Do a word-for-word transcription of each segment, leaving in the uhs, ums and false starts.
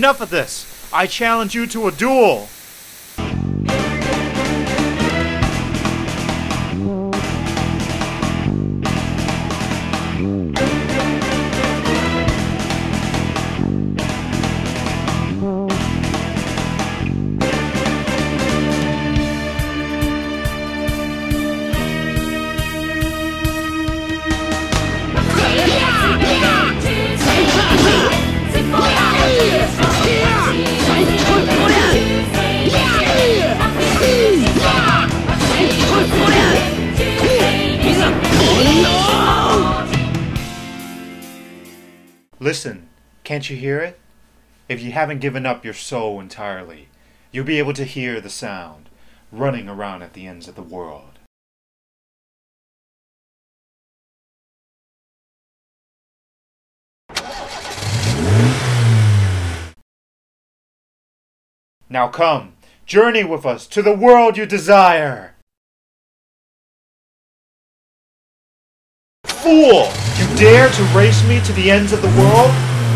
Enough of this! I challenge you to a duel! Listen, can't you hear it? If you haven't given up your soul entirely, you'll be able to hear the sound running around at the ends of the world. Now come, journey with us to the world you desire! Fool! You dare to race me to the ends of the world?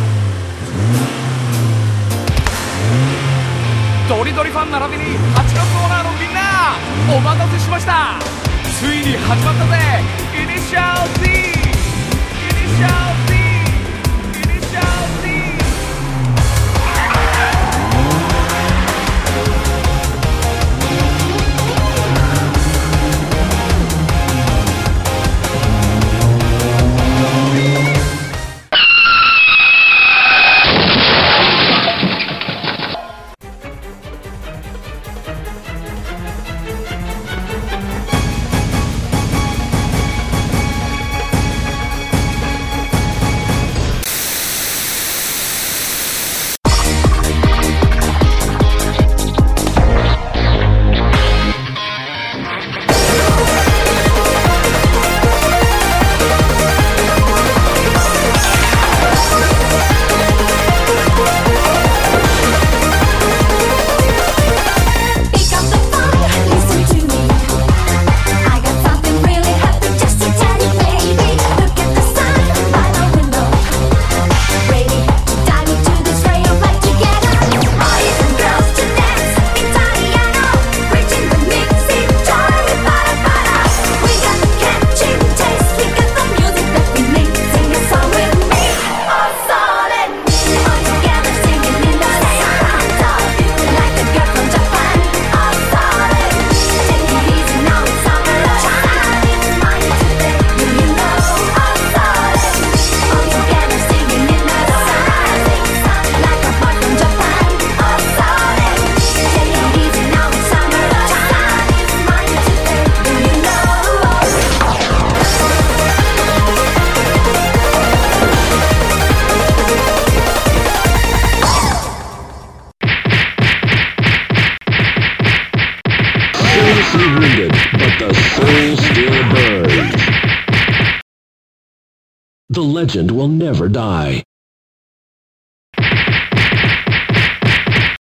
ドリドリファン並びにはちのコーナーのみんなお待たせしました。ついに始まったぜ。イニシャル D イニシャル D イニシャル D Wounded, but the soul still burns. The legend will never die.